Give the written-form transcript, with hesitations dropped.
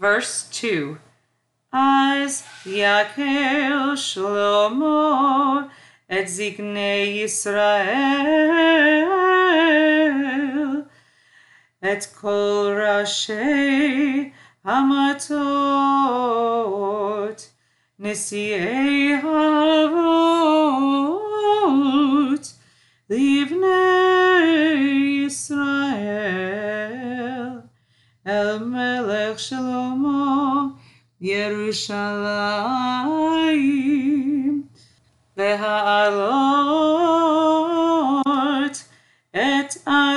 Verse 2. Az yakel Shlomo et ziknei Yisrael et kol rashei hamatot nesiei havot livnei Yisrael el melech Shlomo Yerushalayim v'ha'alot et